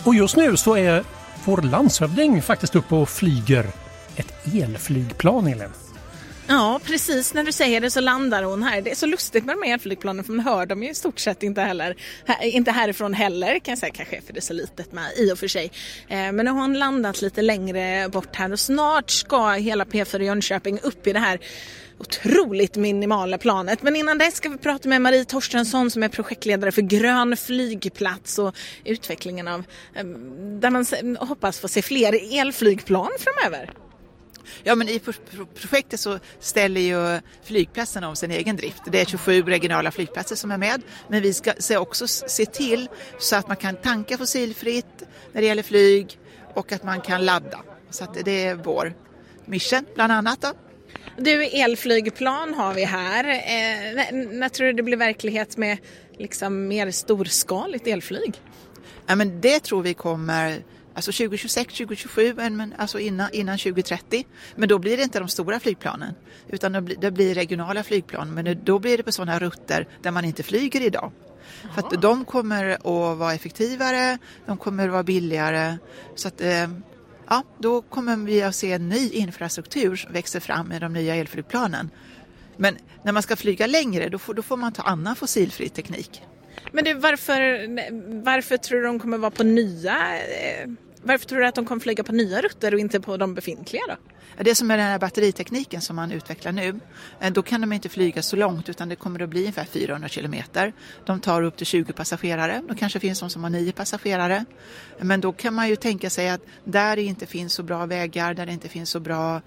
Och just nu så är vår landshövding faktiskt uppe och flyger ett elflygplan, Elin. Ja, precis. När du säger det så landar hon här. Det är så lustigt med de här elflygplanen för man hör dem ju i stort sett inte härifrån heller. Kan jag säga, kanske för det är så litet med i och för sig. Men nu har hon landat lite längre bort här och snart ska hela P4 Jönköping upp i det här otroligt minimala planet. Men innan det ska vi prata med Marie Torstensson som är projektledare för Grön flygplats och utvecklingen av där man hoppas få se fler elflygplan framöver. Ja, men i projektet så ställer ju flygplatsen om sin egen drift. Det är 27 regionala flygplatser som är med. Men vi ska också se till så att man kan tanka fossilfritt när det gäller flyg och att man kan ladda. Så att det är vår mission bland annat då. Du, elflygplan har vi här. När tror du det blir verklighet med liksom mer storskaligt elflyg? Ja, men det tror vi kommer alltså 2026, 2027, men alltså innan 2030. Men då blir det inte de stora flygplanen utan det blir regionala flygplan. Men då blir det på sådana rutter där man inte flyger idag. För att de kommer att vara effektivare, de kommer att vara billigare. Så att ja, då kommer vi att se en ny infrastruktur som växer fram med de nya elflygplanen. Men när man ska flyga längre då får man ta annan fossilfri teknik. Men du, varför tror du de kommer vara på varför tror du att de kommer flyga på nya rutter och inte på de befintliga då? Det som är den här batteritekniken som man utvecklar nu, då kan de inte flyga så långt utan det kommer att bli ungefär 400 kilometer. De tar upp till 20 passagerare, då kanske finns de som har 9 passagerare. Men då kan man ju tänka sig att där det inte finns så bra vägar, där det inte finns så bra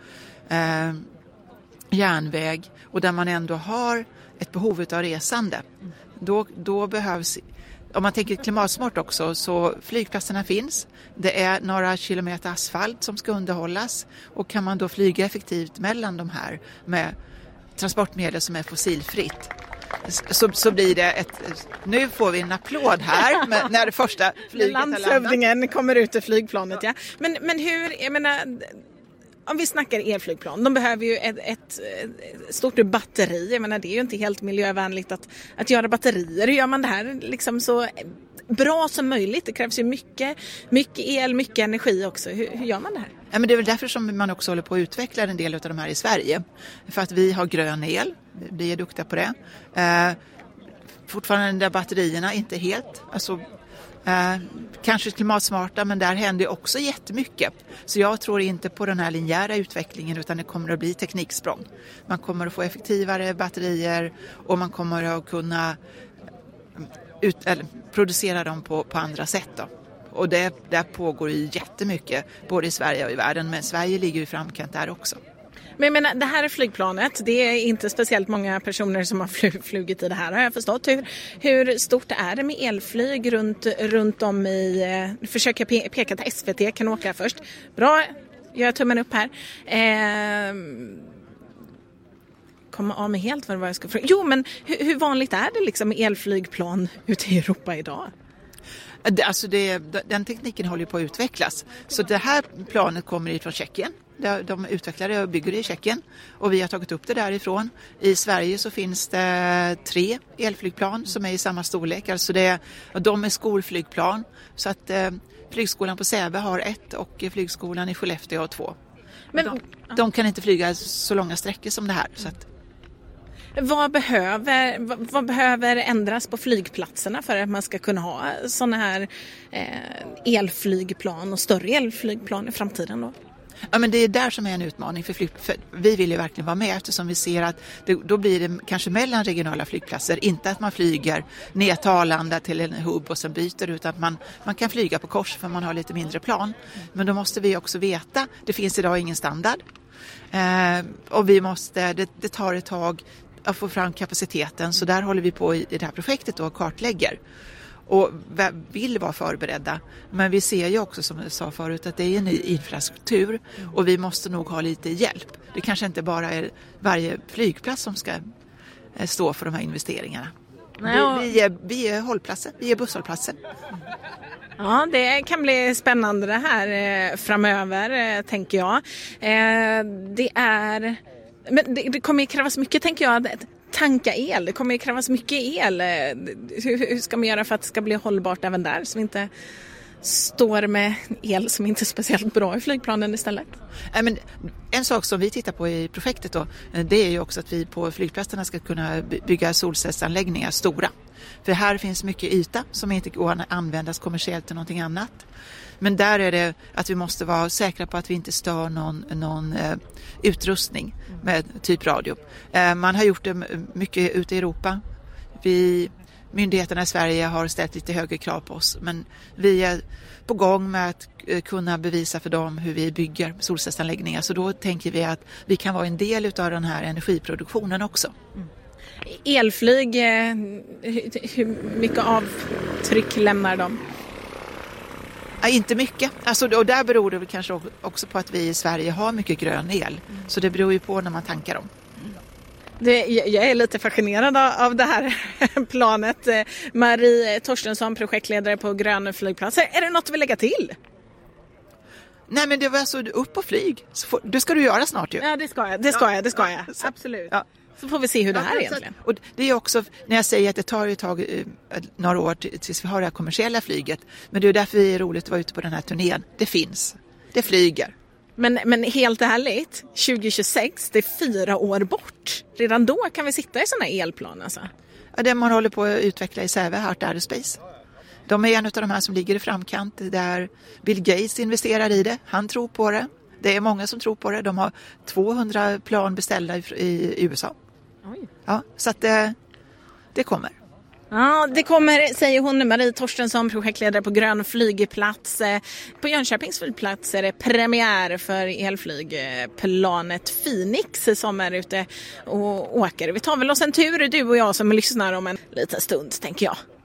järnväg och där man ändå har ett behov av resande. Då behövs, om man tänker klimatsmart också, så flygplatserna finns. Det är några kilometer asfalt som ska underhållas och kan man då flyga effektivt mellan de här med transportmedel som är fossilfritt så blir det nu får vi en applåd här när det första flyget har landat. Landshövdingen kommer ut i flygplanet, ja. Men hur, jag menar, om vi snackar elflygplan, de behöver ju ett stort batteri. Jag menar, det är ju inte helt miljövänligt att göra batterier. Hur gör man det här liksom så bra som möjligt? Det krävs ju mycket el, mycket energi också. Hur gör man det här? Ja, men det är väl därför som man också håller på att utveckla en del av de här i Sverige. För att vi har grön el, vi är duktiga på det. Fortfarande de där batterierna inte helt, alltså kanske klimatsmarta, men där händer också jättemycket. Så jag tror inte på den här linjära utvecklingen utan det kommer att bli tekniksprång. Man kommer att få effektivare batterier och man kommer att kunna producera dem på andra sätt då. Och där pågår ju jättemycket både i Sverige och i världen, men Sverige ligger i framkant där också. Men jag menar, det här är flygplanet. Det är inte speciellt många personer som har flugit i det här, har jag förstått. Hur stort är det med elflyg runt om i... Försöker peka till SVT, kan åka först. Bra, gör tummen upp här. Komma av mig helt vad jag ska fråga. Jo, men hur vanligt är det liksom med elflygplan ute i Europa idag? Alltså den tekniken håller på att utvecklas. Så det här planet kommer från Tjeckien. De utvecklare och bygger i Tjeckien och vi har tagit upp det därifrån. I Sverige så finns det 3 elflygplan som är i samma storlek. Alltså de är skolflygplan så att flygskolan på Säve har 1 och flygskolan i Skellefteå har 2. Men de kan inte flyga så långa sträckor som det här. Så att... Vad behöver ändras på flygplatserna för att man ska kunna ha såna här elflygplan och större elflygplan i framtiden då? Ja, men det är där som är en utmaning för vi vill ju verkligen vara med eftersom vi ser att då blir det kanske mellan regionala flygplatser, inte att man flyger ner till Arlanda till en hubb och sen byter utan att man kan flyga på kors för man har lite mindre plan. Men då måste vi också veta, det finns idag ingen standard och vi måste, det tar ett tag att få fram kapaciteten så där håller vi på i det här projektet då och kartlägger. Och vill vara förberedda. Men vi ser ju också som jag sa förut att det är en ny infrastruktur och vi måste nog ha lite hjälp. Det kanske inte bara är varje flygplats som ska stå för de här investeringarna. Vi är hållplatser, vi är busshållplatser. Ja, det kan bli spännande det här framöver tänker jag. Men det kommer ju krävas mycket tänker jag. Tanka el, det kommer ju krävas mycket el. Hur ska man göra för att det ska bli hållbart även där så vi inte står med el som inte är speciellt bra i flygplanen istället? Men en sak som vi tittar på i projektet då, det är ju också att vi på flygplatserna ska kunna bygga solcellsanläggningar stora. För här finns mycket yta som inte går att användas kommersiellt till någonting annat. Men där är det att vi måste vara säkra på att vi inte stör någon utrustning med typ radio. Man har gjort det mycket ute i Europa. Myndigheterna i Sverige har ställt lite högre krav på oss, men vi är på gång med att kunna bevisa för dem hur vi bygger solcellsanläggningar. Så då tänker vi att vi kan vara en del av den här energiproduktionen också. Elflyg, hur mycket avtryck lämnar de? Ja, inte mycket. Och där beror det väl kanske också på att vi i Sverige har mycket grön el. Så det beror ju på när man tankar dem. Jag är lite fascinerad av det här planet. Marie Torstensson, projektledare på Grön flygplats. Är det något du vill lägga till? Nej, men det var alltså upp och flyg. Det ska du göra snart ju. Ja, det ska jag. Absolut. Ja. Så får vi se hur det här är egentligen. Och det är också, när jag säger att det tar ett tag, några år tills vi har det här kommersiella flyget. Men det är därför det är roligt att vara ute på den här turnén. Det finns. Det flyger. Men helt ärligt, 2026, det är 4 år bort. Redan då kan vi sitta i sådana elplan alltså. Ja, det man håller på att utveckla i Säve, Heart Aerospace. De är en av de här som ligger i framkant där Bill Gates investerar i det. Han tror på det. Det är många som tror på det. De har 200 plan beställda i USA. Oj. Ja, så att det kommer. Ja, det kommer, säger hon, Marie Torstensson, projektledare på Grön flygplats. På Jönköpings flygplats är det premiär för elflygplanet Phoenix som är ute och åker. Vi tar väl oss en tur, du och jag som lyssnar om en liten stund, tänker jag.